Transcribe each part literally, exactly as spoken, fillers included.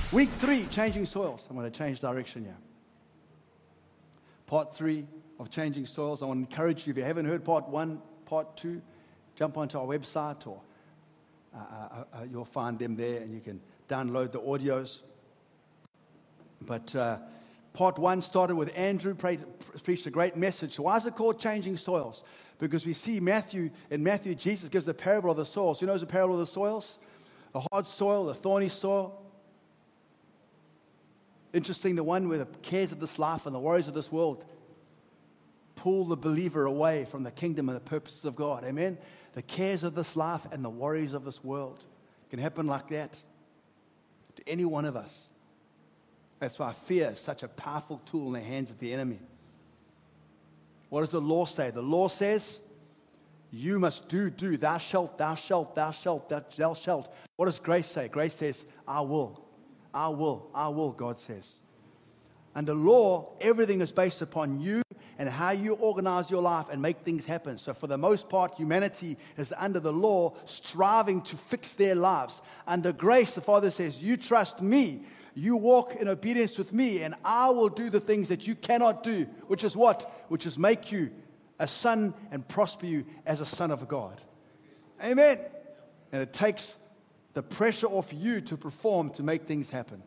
Week three, changing soils. I'm going to change direction here. Part three of changing soils. I want to encourage you, if you haven't heard part one, part two, jump onto our website, or uh, uh, uh, you'll find them there, and you can download the audios. But uh, part one started with Andrew, prayed, preached a great message. So why is it called changing soils? Because we see Matthew, in Matthew, Jesus gives the parable of the soils. Who knows the parable of the soils? The hard soil, the thorny soil. Interesting, the one where the cares of this life and the worries of this world pull the believer away from the kingdom and the purposes of God. Amen? The cares of this life and the worries of this world can happen like that to any one of us. That's why fear is such a powerful tool in the hands of the enemy. What does the law say? The law says, you must do, do, thou shalt, thou shalt, thou shalt, thou shalt. What does grace say? Grace says, I will. I will, I will, God says. Under law, everything is based upon you and how you organize your life and make things happen. So for the most part, humanity is under the law, striving to fix their lives. Under grace, the Father says, you trust me, you walk in obedience with me, and I will do the things that you cannot do, which is what? Which is make you a son and prosper you as a son of God. Amen. And it takes the pressure off you to perform, to make things happen.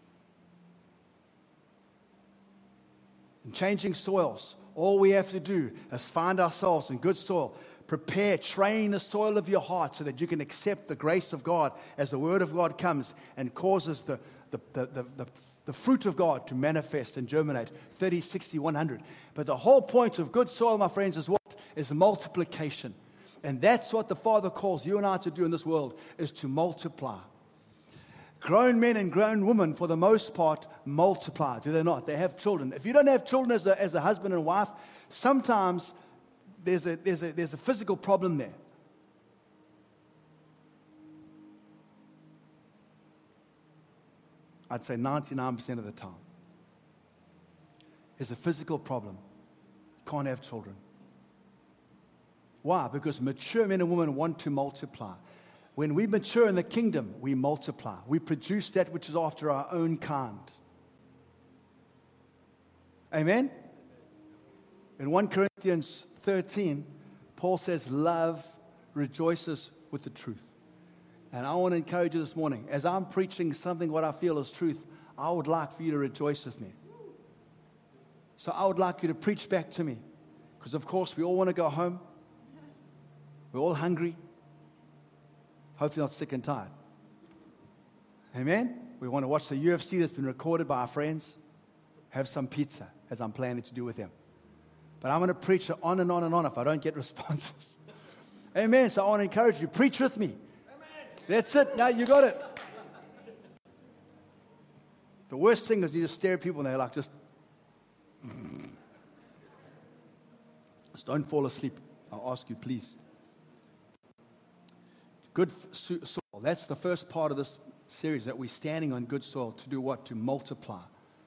In changing soils, all we have to do is find ourselves in good soil. Prepare, train the soil of your heart so that you can accept the grace of God as the word of God comes and causes the, the, the, the, the, the fruit of God to manifest and germinate thirty, sixty, one hundred. But the whole point of good soil, my friends, is what? Is multiplication. And that's what the Father calls you and I to do in this world, is to multiply. Grown men and grown women, for the most part, multiply, do they not? They have children. If you don't have children as a, as a husband and wife, sometimes there's a, there's, a, there's a physical problem there. I'd say ninety-nine percent of the time. There's a physical problem. Can't have children. Why? Because mature men and women want to multiply. When we mature in the kingdom, we multiply. We produce that which is after our own kind. Amen? In First Corinthians thirteen, Paul says, love rejoices with the truth. And I want to encourage you this morning, as I'm preaching something what I feel is truth, I would like for you to rejoice with me. So I would like you to preach back to me. Because of course we all want to go home. We're all hungry. Hopefully not sick and tired. Amen? We want to watch the U F C that's been recorded by our friends. Have some pizza, as I'm planning to do with them. But I'm going to preach it on and on and on if I don't get responses. Amen? So I want to encourage you, preach with me. Amen. That's it. Now you got it. The worst thing is you just stare at people and they're like, just, just don't fall asleep. I'll ask you, please. Good soil. That's the first part of this series, that we're standing on good soil to do what? To multiply.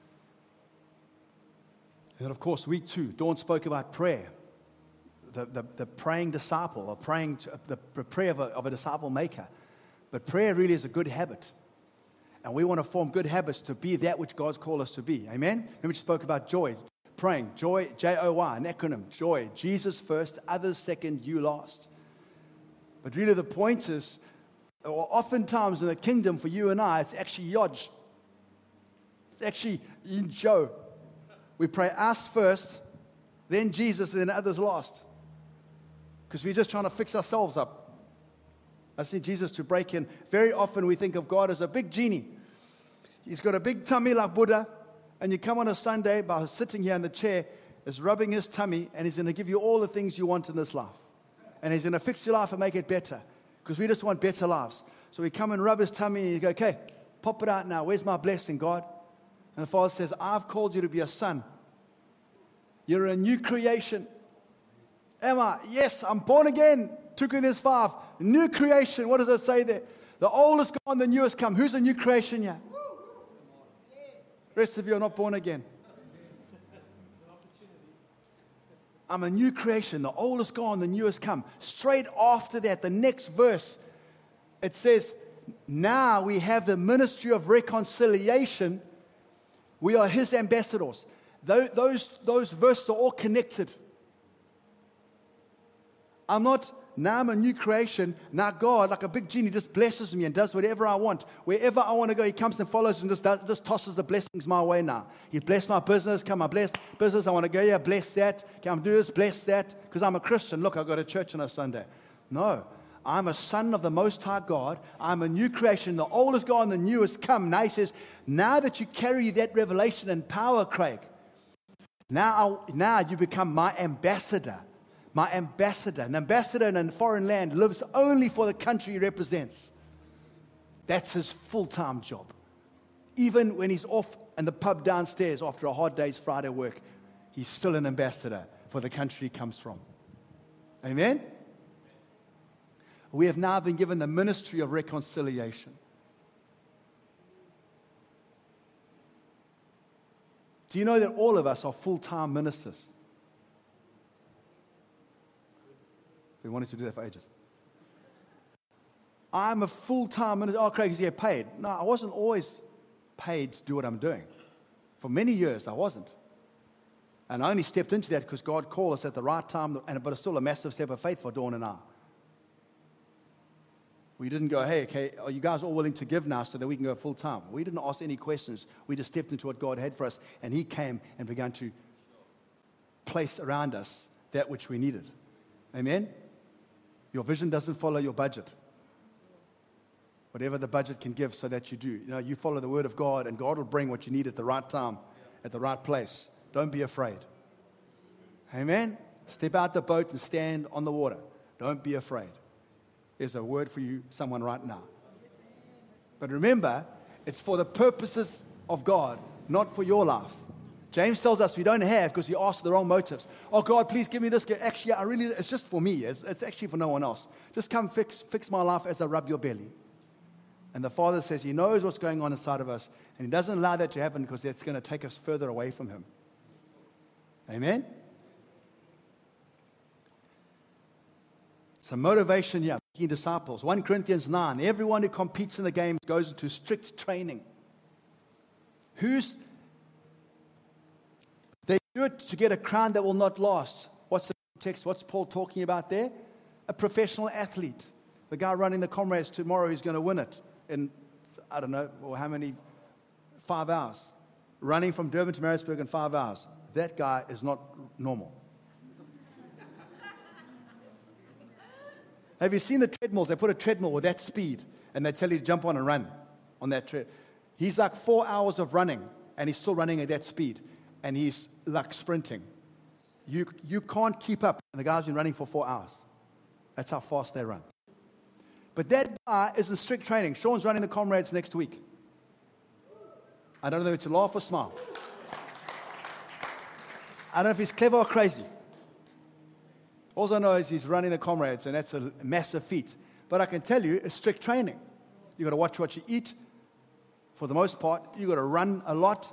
And then, of course, week two, Dawn spoke about prayer. The, the, the praying disciple, or praying to, the, the prayer of a, of a disciple maker. But prayer really is a good habit. And we want to form good habits to be that which God's called us to be. Amen? Remember, we spoke about joy. Praying. Joy, J O Y, an acronym. Joy. Jesus first, others second, you last. But really the point is, oftentimes in the kingdom for you and I, it's actually Yodge. It's actually Joe. We pray us first, then Jesus, and then others last. Because we're just trying to fix ourselves up. I see Jesus to break in. Very often we think of God as a big genie. He's got a big tummy like Buddha, and you come on a Sunday by sitting here in the chair, is rubbing his tummy, and he's going to give you all the things you want in this life. And he's going to fix your life and make it better. Because we just want better lives. So we come and rub his tummy and you go, okay, pop it out now. Where's my blessing, God? And the Father says, I've called you to be a son. You're a new creation. Am I? Yes, I'm born again. two Corinthians five. New creation. What does it say there? The old is gone, the new has come. Who's a new creation here? Yes. The rest of you are not born again. I'm a new creation. The old is gone, the new has come. Straight after that, the next verse, it says, now we have the ministry of reconciliation. We are his ambassadors. Those, those, those verses are all connected. I'm not, now I'm a new creation. Now God, like a big genie, just blesses me and does whatever I want. Wherever I want to go, he comes and follows and just, does, just tosses the blessings my way now. He blessed my business. Come on, bless business. I want to go here, bless that. Come do this, bless that. Because I'm a Christian. Look, I go to church on a Sunday. No, I'm a son of the Most High God. I'm a new creation. The old is gone, the new has come. Now he says, now that you carry that revelation and power, Craig, now, now you become my ambassador. My ambassador. An ambassador in a foreign land lives only for the country he represents. That's his full-time job. Even when he's off in the pub downstairs after a hard day's Friday work, he's still an ambassador for the country he comes from. Amen? We have now been given the ministry of reconciliation. Do you know that all of us are full-time ministers? We wanted to do that for ages. I'm a full-time minister. Oh, Craig, you get paid. No, I wasn't always paid to do what I'm doing. For many years, I wasn't. And I only stepped into that because God called us at the right time, and but it's still a massive step of faith for Dawn and I. We didn't go, hey, okay, are you guys all willing to give now so that we can go full-time? We didn't ask any questions. We just stepped into what God had for us, and he came and began to place around us that which we needed. Amen? Your vision doesn't follow your budget. Whatever the budget can give so that you do. You know, you follow the word of God, and God will bring what you need at the right time, at the right place. Don't be afraid. Amen? Step out the boat and stand on the water. Don't be afraid. There's a word for you, someone right now. But remember, it's for the purposes of God, not for your life. James tells us we don't have because we ask the wrong motives. Oh, God, please give me this. Actually, I really, it's just for me. It's, it's actually for no one else. Just come fix, fix my life as I rub your belly. And the Father says he knows what's going on inside of us, and he doesn't allow that to happen because that's going to take us further away from him. Amen? So motivation, yeah, making disciples. First Corinthians nine, everyone who competes in the games goes into strict training. Who's They do it to get a crown that will not last. What's the context? What's Paul talking about there? A professional athlete. The guy running the Comrades tomorrow who's going to win it in, I don't know, well, how many, five hours. Running from Durban to Maritzburg in five hours. That guy is not normal. Have you seen the treadmills? They put a treadmill with that speed, and they tell you to jump on and run on that tread. He's like four hours of running, and he's still running at that speed. And he's like sprinting. You you can't keep up. And the guy's been running for four hours. That's how fast they run. But that guy is in strict training. Sean's running the Comrades next week. I don't know whether to laugh or smile. I don't know if he's clever or crazy. All I know is he's running the Comrades, and that's a massive feat. But I can tell you, it's strict training. You've got to watch what you eat. For the most part, you've got to run a lot.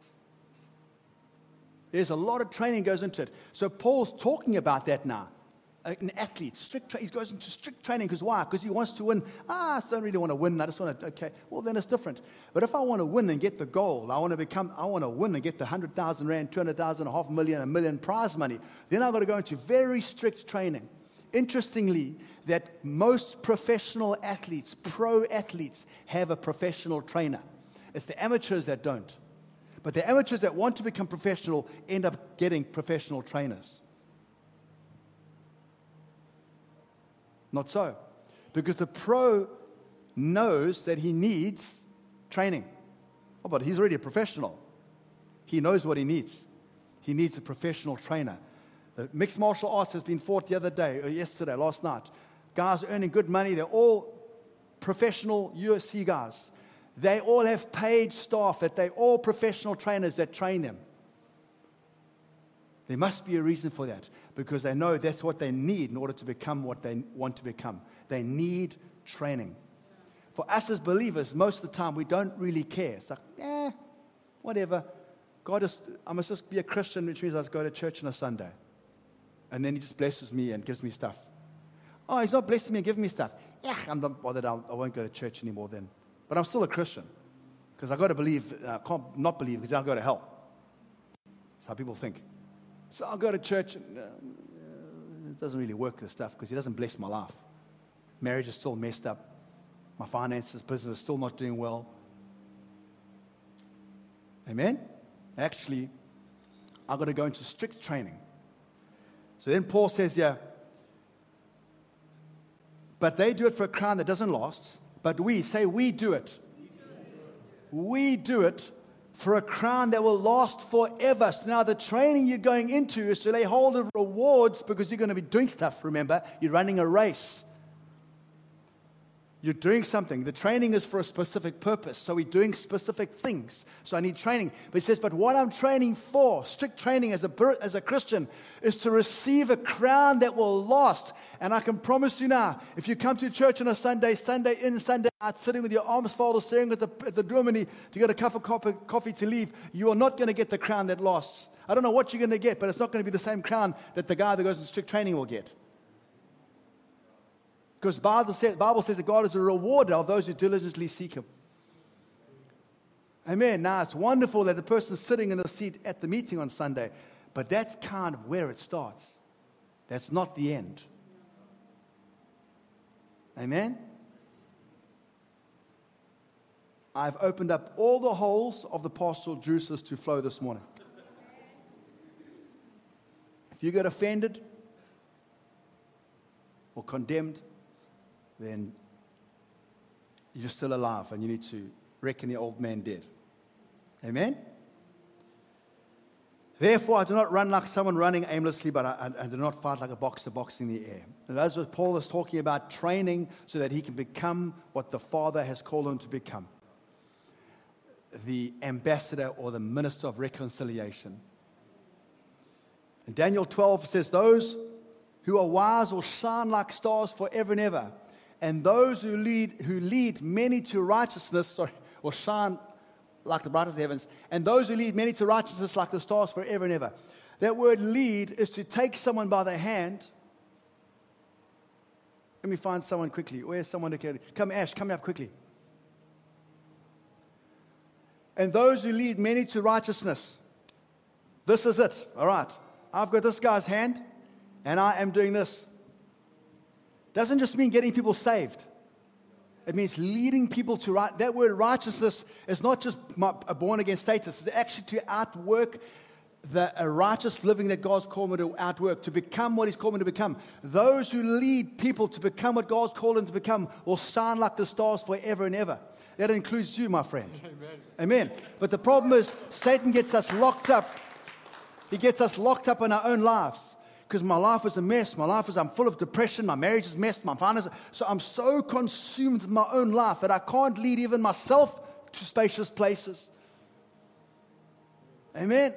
There's a lot of training goes into it. So Paul's talking about that now. An athlete, strict tra- he goes into strict training because why? Because he wants to win. Ah, I don't really want to win. I just want to, okay, well, then it's different. But if I want to win and get the goal, I want to become, I want to win and get the one hundred thousand rand, two hundred thousand, a half million, a million prize money, then I've got to go into very strict training. Interestingly, that most professional athletes, pro athletes, have a professional trainer. It's the amateurs that don't. But the amateurs that want to become professional end up getting professional trainers. Not so. Because the pro knows that he needs training. Oh, but he's already a professional. He knows what he needs. He needs a professional trainer. The mixed martial arts has been fought the other day, or yesterday, last night. Guys earning good money. They're all professional U F C guys. They all have paid staff, that they're all professional trainers that train them. There must be a reason for that, because they know that's what they need in order to become what they want to become. They need training. For us as believers, most of the time, we don't really care. It's like, eh, whatever. God is, I must just be a Christian, which means I just go to church on a Sunday. And then he just blesses me and gives me stuff. Oh, he's not blessing me and giving me stuff. Yeah, I'm not bothered. I'll, I won't go to church anymore then. But I'm still a Christian because I've got to believe, I uh, can't not believe because then I'll go to hell. That's how people think. So I'll go to church. And, uh, it doesn't really work, this stuff, because he doesn't bless my life. Marriage is still messed up. My finances, business is still not doing well. Amen? Actually, I've got to go into strict training. So then Paul says here, but they do it for a crown that doesn't last, but we, say we do it. We do it for a crown that will last forever. So now the training you're going into is to lay hold of rewards because you're going to be doing stuff, remember? You're running a race. You're doing something. The training is for a specific purpose. So we're doing specific things. So I need training. But he says, but what I'm training for, strict training as a, as a Christian, is to receive a crown that will last. And I can promise you now, if you come to church on a Sunday, Sunday in, Sunday out, sitting with your arms folded, staring at the, at the doorman to get a cup of coffee, coffee to leave, you are not going to get the crown that lasts. I don't know what you're going to get, but it's not going to be the same crown that the guy that goes to strict training will get. Because the Bible says, Bible says that God is a rewarder of those who diligently seek Him. Amen. Now, it's wonderful that the person's sitting in the seat at the meeting on Sunday, but that's kind of where it starts. That's not the end. Amen. I've opened up all the holes of the pastoral juices to flow this morning. If you get offended or condemned, then you're still alive and you need to reckon the old man dead. Amen? Therefore, I do not run like someone running aimlessly, but I, I, I do not fight like a boxer boxing the air. And that's what Paul is talking about, training so that he can become what the Father has called him to become. The ambassador or the minister of reconciliation. And Daniel twelve says, those who are wise will shine like stars forever and ever. And those who lead who lead many to righteousness, sorry, will shine like the brightest heavens. And those who lead many to righteousness like the stars forever and ever. That word lead is to take someone by the hand. Let me find someone quickly. Where's someone to carry? Come, Ash, come up quickly. And those who lead many to righteousness. This is it. All right. I've got this guy's hand, and I am doing this. Doesn't just mean getting people saved. It means leading people to right. That word righteousness is not just my, a born-again status. It's actually to outwork the a righteous living that God's called me to outwork, to become what He's called me to become. Those who lead people to become what God's called them to become will shine like the stars forever and ever. That includes you, my friend. Amen. Amen. But the problem is Satan gets us locked up. He gets us locked up in our own lives. Because my life is a mess. My life is, I'm full of depression. My marriage is messed. My finances. So I'm so consumed with my own life that I can't lead even myself to spacious places. Amen.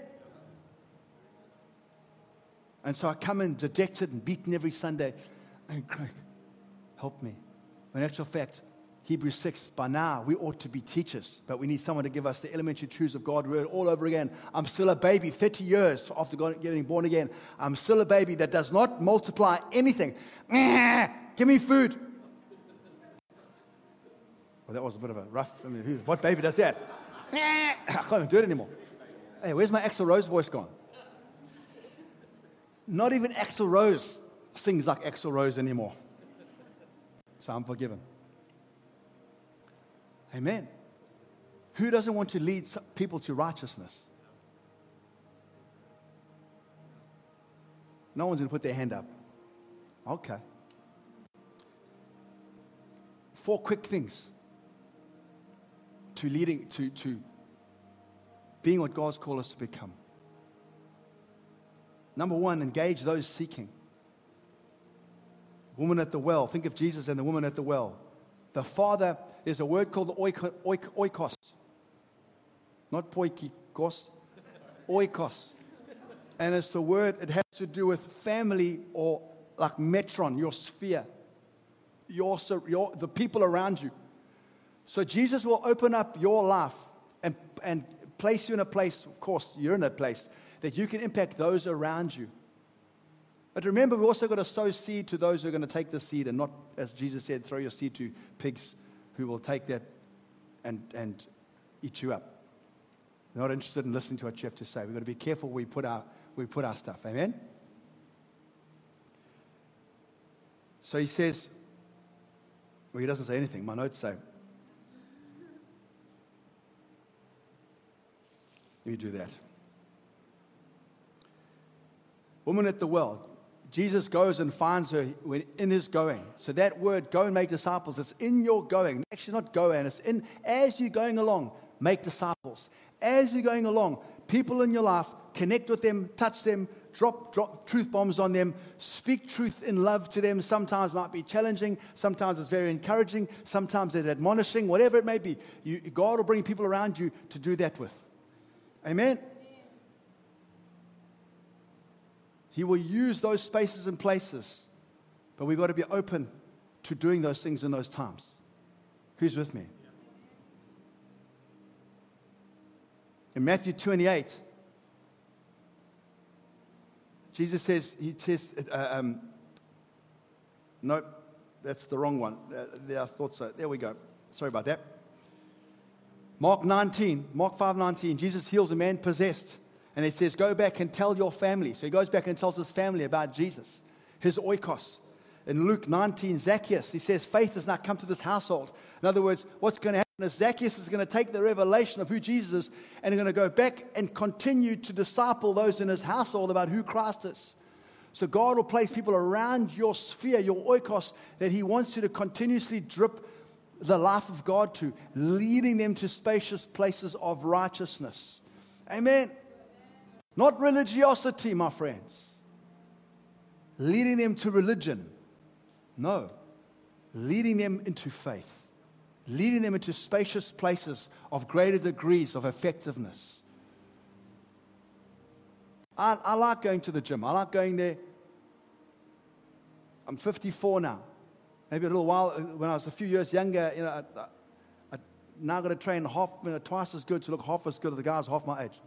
And so I come in dejected and beaten every Sunday. Hey, Craig, help me. In actual fact, Hebrews six, by now, we ought to be teachers, but we need someone to give us the elementary truths of God's word all over again. I'm still a baby, thirty years after getting born again. I'm still a baby that does not multiply anything. Give me food. Well, that was a bit of a rough, I mean, what baby does that? I can't even do it anymore. Hey, where's my Axl Rose voice gone? Not even Axl Rose sings like Axl Rose anymore. So I'm forgiven. Amen. Who doesn't want to lead people to righteousness? No one's going to put their hand up. Okay. Four quick things to leading to, to being what God's called us to become. Number one, engage those seeking. Woman at the well. Think of Jesus and the woman at the well. The Father, there's a word called oikos. Not poikikos. Oikos. And it's the word, it has to do with family or like metron, your sphere. Your, your, the people around you. So Jesus will open up your life and, and place you in a place, of course, you're in a place, that you can impact those around you. But remember, we also got to sow seed to those who are going to take the seed and not, as Jesus said, throw your seed to pigs who will take that and, and eat you up. They're not interested in listening to what you have to say. We've got to be careful where we put our, where we put our stuff. Amen? So he says, well, he doesn't say anything. My notes say, let me do that. Woman at the well. Jesus goes and finds her when in his going. So that word, go and make disciples, it's in your going. Actually, not go and, it's in, as you're going along, make disciples. As you're going along, people in your life, connect with them, touch them, drop, drop truth bombs on them, speak truth in love to them. Sometimes it might be challenging, sometimes it's very encouraging, sometimes it's admonishing, whatever it may be. You, God will bring people around you to do that with. Amen? He will use those spaces and places, but we've got to be open to doing those things in those times. Who's with me? In Matthew twenty-eight, Jesus says, he says, uh, um, no, that's the wrong one. Uh, there, I thought so. There we go. Sorry about that. Mark nineteen, Mark five nineteen, Jesus heals a man possessed. And it says, go back and tell your family. So he goes back and tells his family about Jesus, his oikos. In Luke nineteen, Zacchaeus, he says, faith has not come to this household. In other words, what's going to happen is Zacchaeus is going to take the revelation of who Jesus is and he's going to go back and continue to disciple those in his household about who Christ is. So God will place people around your sphere, your oikos, that he wants you to continuously drip the life of God to, leading them to spacious places of righteousness. Amen. Not religiosity, my friends. Leading them to religion. No. Leading them into faith. Leading them into spacious places of greater degrees of effectiveness. I, I like going to the gym. I like going there. I'm fifty-four now. Maybe a little while, when I was a few years younger, you know, I, I, I now got to train half, you know, twice as good to look half as good as the guys half my age.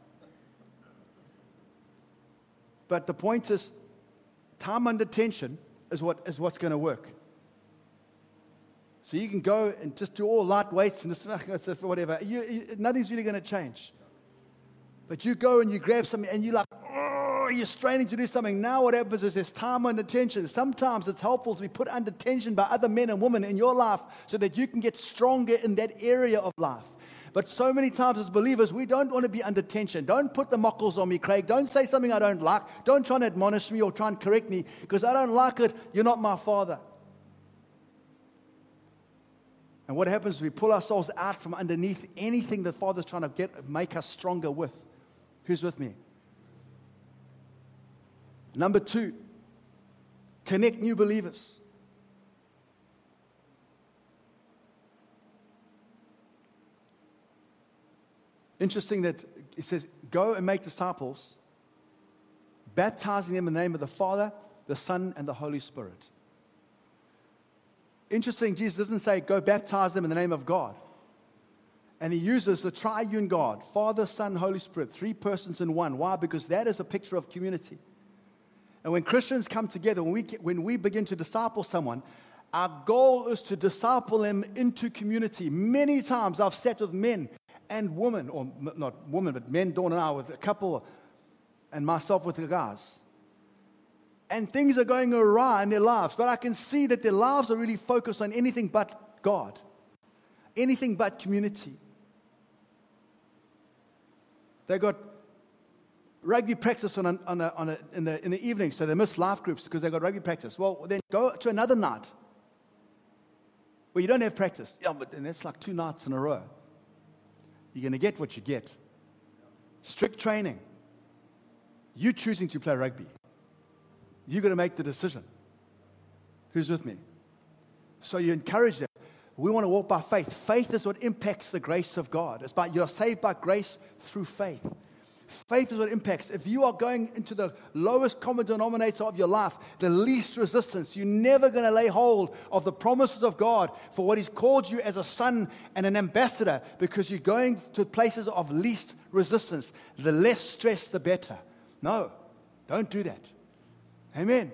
But the point is, time under tension is what is what's going to work. So you can go and just do all light weights and just, whatever. You, you, nothing's really going to change. But you go and you grab something and you're like, oh, you're straining to do something. Now what happens is there's time under tension. Sometimes it's helpful to be put under tension by other men and women in your life so that you can get stronger in that area of life. But so many times as believers, we don't want to be under tension. Don't put the muckles on me, Craig. Don't say something I don't like. Don't try and admonish me or try and correct me because I don't like it. You're not my father. And what happens is we pull ourselves out from underneath anything the Father's trying to get, make us stronger with. Who's with me? Number two, connect new believers. Interesting that it says, go and make disciples, baptizing them in the name of the Father, the Son, and the Holy Spirit. Interesting, Jesus doesn't say, go baptize them in the name of God. And he uses the triune God, Father, Son, Holy Spirit, three persons in one. Why? Because that is a picture of community. And when Christians come together, when we, when we begin to disciple someone, our goal is to disciple them into community. Many times I've sat with men and women, or not women, but men, Dawn and I, with a couple, and myself with the guys. And things are going awry in their lives, but I can see that their lives are really focused on anything but God, anything but community. They got rugby practice on a, on a, on a, in, the, in the evening, so they miss life groups because they got rugby practice. Well, then go to another night where you don't have practice. Yeah, but then that's like two nights in a row. You're going to get what you get. Strict training. You choosing to play rugby. You've got to make the decision. Who's with me? So you encourage them. We want to walk by faith. Faith is what impacts the grace of God. It's by, you're saved by grace through faith. Faith is what impacts. If you are going into the lowest common denominator of your life, the least resistance, you're never going to lay hold of the promises of God for what He's called you as a son and an ambassador, because you're going to places of least resistance. The less stress, the better. No, don't do that. Amen.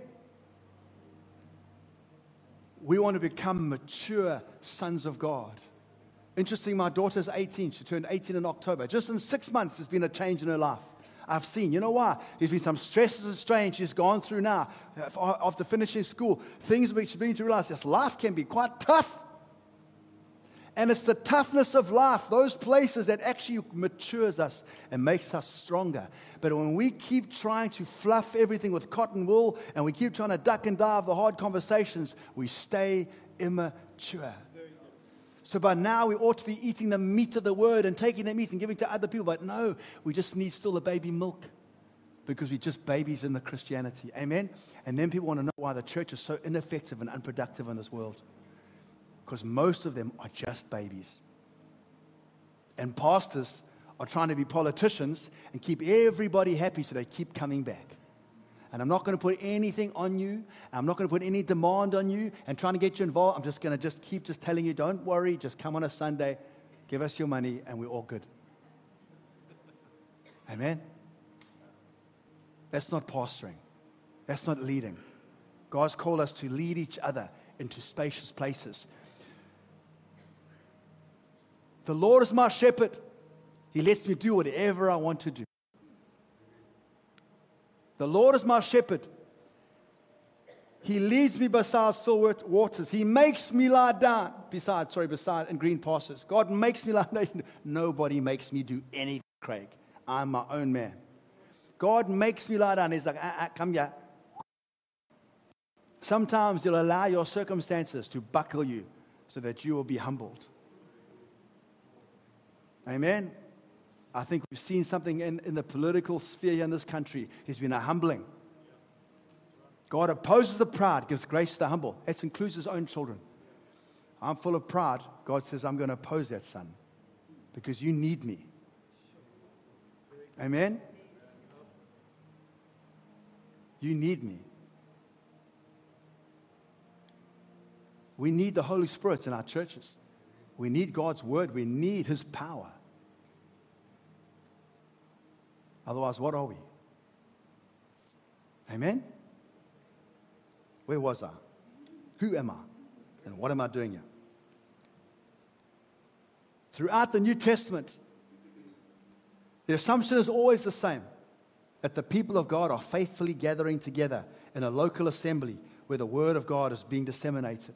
We want to become mature sons of God. Interesting, my daughter's eighteen. She turned eighteen in October. Just in six months, there's been a change in her life. I've seen. You know why? There's been some stresses and strain she's gone through now. After finishing school, things which she's beginning to realize this life can be quite tough. And it's the toughness of life, those places that actually matures us and makes us stronger. But when we keep trying to fluff everything with cotton wool and we keep trying to duck and dive the hard conversations, we stay immature. So by now we ought to be eating the meat of the word and taking the meat and giving to other people. But no, we just need still the baby milk because we're just babies in the Christianity. Amen? And then people want to know why the church is so ineffective and unproductive in this world. Because most of them are just babies. And pastors are trying to be politicians and keep everybody happy so they keep coming back. And I'm not going to put anything on you. I'm not going to put any demand on you and trying to get you involved. I'm just going to just keep just telling you, don't worry, just come on a Sunday, give us your money, and we're all good. Amen? That's not pastoring. That's not leading. God's called us to lead each other into spacious places. The Lord is my shepherd. He lets me do whatever I want to do. The Lord is my shepherd. He leads me beside still waters. He makes me lie down beside, sorry, beside in green pastures. God makes me lie down. Nobody makes me do anything, Craig. I'm my own man. God makes me lie down. He's like, ah, ah, come here. Sometimes He'll allow your circumstances to buckle you so that you will be humbled. Amen. I think we've seen something in, in the political sphere here in this country. There's been a humbling. God opposes the proud, gives grace to the humble. That includes His own children. I'm full of pride. God says, I'm going to oppose that, son, because you need me. Amen. You need me. We need the Holy Spirit in our churches. We need God's word. We need His power. Otherwise, what are we? Amen? Where was I? Who am I? And what am I doing here? Throughout the New Testament, the assumption is always the same, that the people of God are faithfully gathering together in a local assembly where the word of God is being disseminated.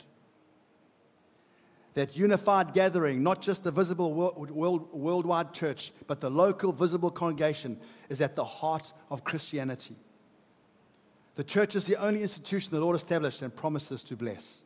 That unified gathering, not just the visible world, world, worldwide church, but the local visible congregation, is at the heart of Christianity. The church is the only institution the Lord established and promises to bless.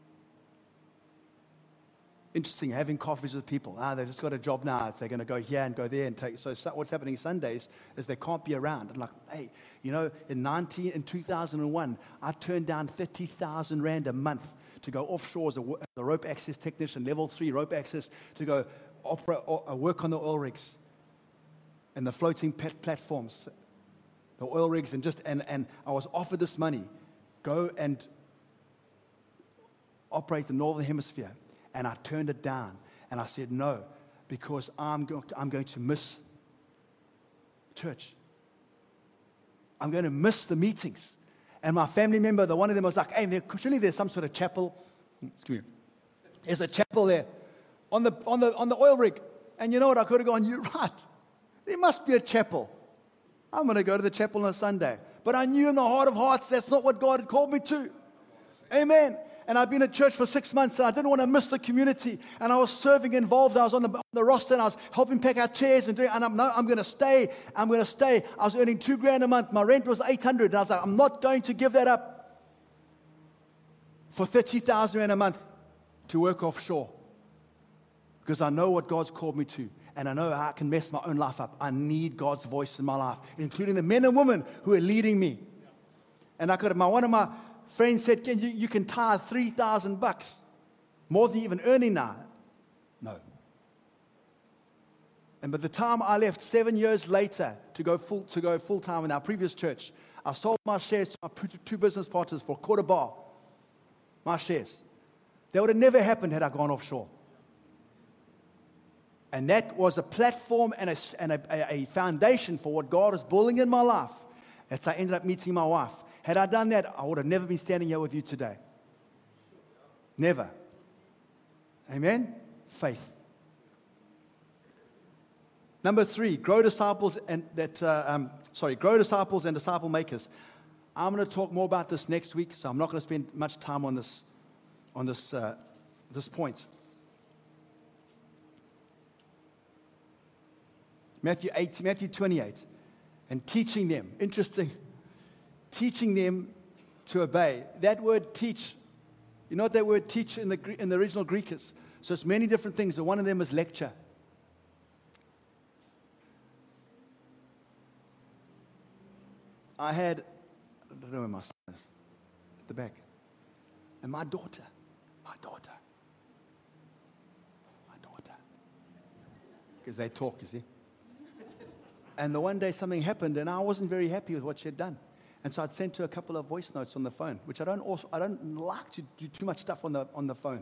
Interesting, having coffees with people. Ah, they've just got a job now. They're going to go here and go there and take. So what's happening Sundays is they can't be around. And like, hey, you know, in nineteen in two thousand one, I turned down thirty thousand rand a month to go offshore as a, as a rope access technician, level three rope access, to go opera, or, work on the oil rigs and the floating pet platforms, the oil rigs, and just and and I was offered this money, go and operate the Northern Hemisphere. And I turned it down. And I said, no, because I'm going to, I'm going to miss church. I'm going to miss the meetings. And my family member, the one of them was like, hey, there, surely there's some sort of chapel. Excuse me. There's a chapel there on the, on the, on the oil rig. And you know what? I could have gone, you're right. There must be a chapel. I'm going to go to the chapel on a Sunday. But I knew in the heart of hearts that's not what God had called me to. Amen. And I'd been at church for six months, and I didn't want to miss the community. And I was serving, involved. I was on the, on the roster, and I was helping pack out chairs and doing. And I'm no, I'm going to stay. I'm going to stay. I was earning two grand a month. My rent was eight hundred, and I was like, I'm not going to give that up for thirty thousand rand a month to work offshore, because I know what God's called me to, and I know how I can mess my own life up. I need God's voice in my life, including the men and women who are leading me. And I could have my one of my friend said, can you, you can tithe three thousand bucks, more than you're even earning now. No. And by the time I left seven years later to go full to go full time in our previous church, I sold my shares to my two business partners for a quarter bar. My shares. That would have never happened had I gone offshore. And that was a platform and a, and a, a foundation for what God is building in my life. As I ended up meeting my wife. Had I done that, I would have never been standing here with you today. Never. Amen? Faith. Number three, grow disciples and that, uh, um, sorry, grow disciples and disciple makers. I'm going to talk more about this next week, so I'm not going to spend much time on this, on this, uh, this point. Matthew eight, Matthew twenty-eight, and teaching them. Interesting. Teaching them to obey. That word teach, you know what that word teach in the in the original Greek is? So it's many different things. One of them is lecture. I had, I don't know where my son is, at the back. And my daughter, my daughter, my daughter. Because they talk, you see. And the one day something happened, and I wasn't very happy with what she had done. And so I'd sent her a couple of voice notes on the phone, which I don't also, I don't like to do too much stuff on the on the phone.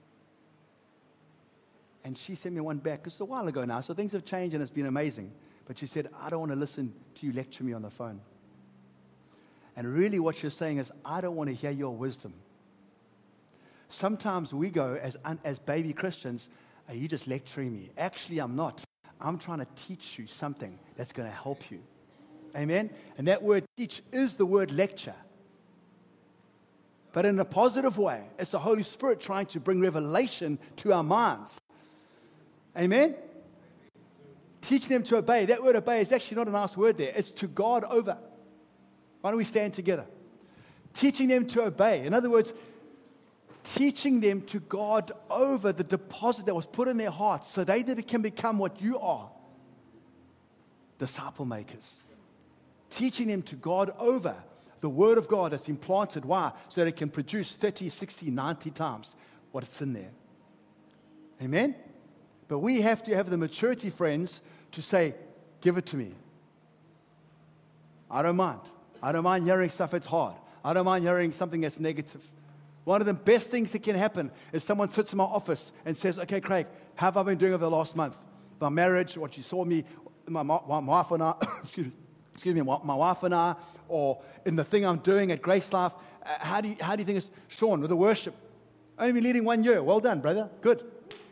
And she sent me one back. It's a while ago now, so things have changed and it's been amazing. But she said, I don't want to listen to you lecture me on the phone. And really what she's saying is, I don't want to hear your wisdom. Sometimes we go as as baby Christians, are you just lecturing me? Actually, I'm not. I'm trying to teach you something that's going to help you. Amen? And that word teach is the word lecture. But in a positive way. It's the Holy Spirit trying to bring revelation to our minds. Amen? Teaching them to obey. That word obey is actually not a nice word there. It's to guard over. Why don't we stand together? Teaching them to obey. In other words, teaching them to guard over the deposit that was put in their hearts so they can become what you are. Disciple makers. Teaching them to guard over the Word of God that's implanted. Why? So that it can produce thirty, sixty, ninety times what's in there. Amen? But we have to have the maturity, friends, to say, give it to me. I don't mind. I don't mind hearing stuff that's hard. I don't mind hearing something that's negative. One of the best things that can happen is someone sits in my office and says, okay, Craig, how have I been doing over the last month? My marriage, what you saw me, my, my, my wife and I, excuse me, excuse me, my, my wife and I, or in the thing I'm doing at Grace Life, uh, how do you, how do you think it's, Sean, with the worship? Only been leading one year. Well done, brother. Good.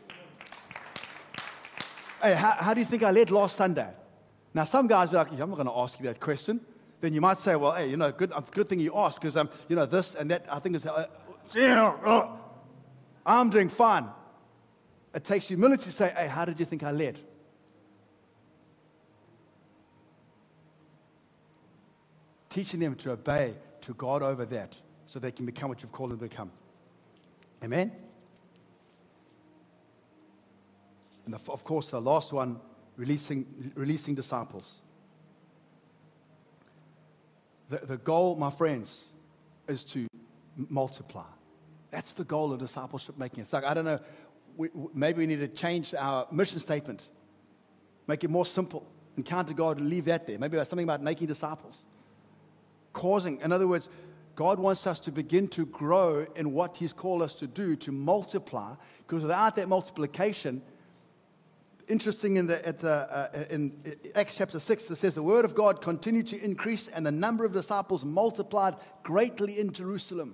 Hey, how, how do you think I led last Sunday? Now, some guys will be like, I'm not going to ask you that question. Then you might say, well, hey, you know, good, good thing you asked, because, um, you know, this and that, I think is, uh, I'm doing fine. It takes humility to say, hey, how did you think I led? Teaching them to obey, to guard over that, so they can become what you've called them to become. Amen? And the, of course, the last one, releasing, releasing disciples. The, the goal, my friends, is to multiply. That's the goal of discipleship making. It's like, I don't know, we, maybe we need to change our mission statement, make it more simple, encounter God and leave that there. Maybe something about making disciples. Causing, in other words, God wants us to begin to grow in what He's called us to do, to multiply, because without that multiplication, interesting in, the, at the, uh, in Acts chapter six, it says, the word of God continued to increase and the number of disciples multiplied greatly in Jerusalem.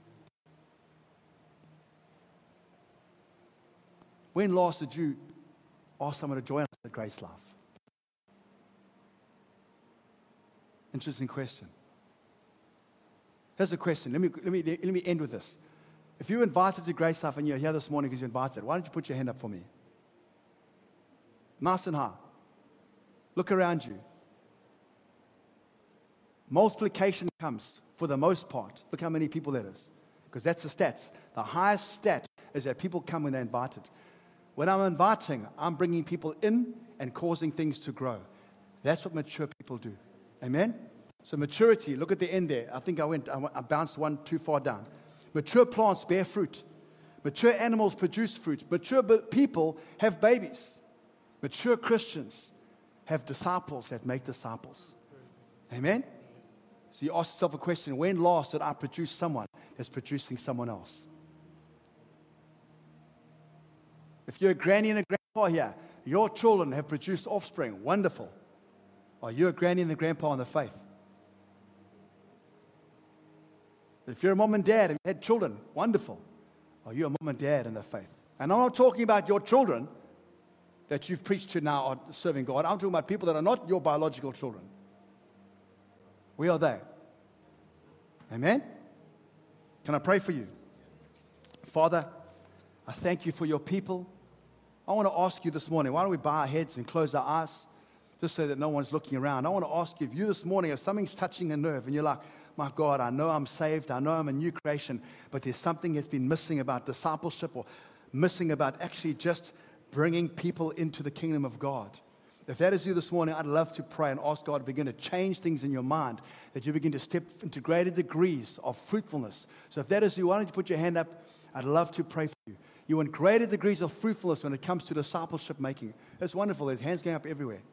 When last did you ask someone to join us at Grace Life? Interesting question. Here's a question. Let me, let me, let me end with this. If you're invited to Grace Life and you're here this morning because you're invited, why don't you put your hand up for me? Nice and high. Look around you. Multiplication comes for the most part. Look how many people that is. Because that's the stats. The highest stat is that people come when they're invited. When I'm inviting, I'm bringing people in and causing things to grow. That's what mature people do. Amen? So maturity, look at the end there. I think I went, I bounced one too far down. Mature plants bear fruit. Mature animals produce fruit. Mature people have babies. Mature Christians have disciples that make disciples. Amen? So you ask yourself a question, when last did I produce someone that's producing someone else? If you're a granny and a grandpa here, your children have produced offspring. Wonderful. Are you a granny and a grandpa in the faith? If you're a mom and dad and you had children, wonderful. Are you a mom and dad in the faith? And I'm not talking about your children that you've preached to now are serving God. I'm talking about people that are not your biological children. Where are they? Amen? Can I pray for you? Father, I thank you for your people. I want to ask you this morning, why don't we bow our heads and close our eyes just so that no one's looking around. I want to ask you, if you this morning, if something's touching a nerve and you're like, my God, I know I'm saved, I know I'm a new creation, but there's something that's been missing about discipleship or missing about actually just bringing people into the kingdom of God. If that is you this morning, I'd love to pray and ask God to begin to change things in your mind, that you begin to step into greater degrees of fruitfulness. So if that is you, why don't you put your hand up? I'd love to pray for you. You want greater degrees of fruitfulness when it comes to discipleship making. That's wonderful. There's hands going up everywhere.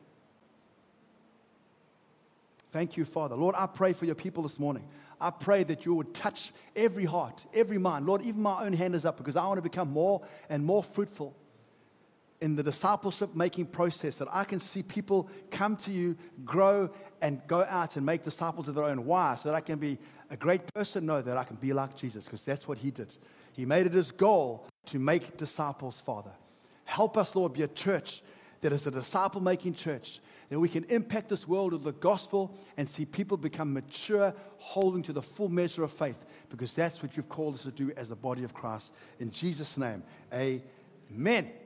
Thank you, Father. Lord, I pray for your people this morning. I pray that you would touch every heart, every mind. Lord, even my own hand is up because I want to become more and more fruitful in the discipleship-making process, that I can see people come to you, grow, and go out and make disciples of their own. Why? So that I can be a great person? No, that I can be like Jesus, because that's what he did. He made it his goal to make disciples, Father. Help us, Lord, be a church that is a disciple-making church, that we can impact this world with the gospel and see people become mature, holding to the full measure of faith, because that's what you've called us to do as the body of Christ. In Jesus' name, amen.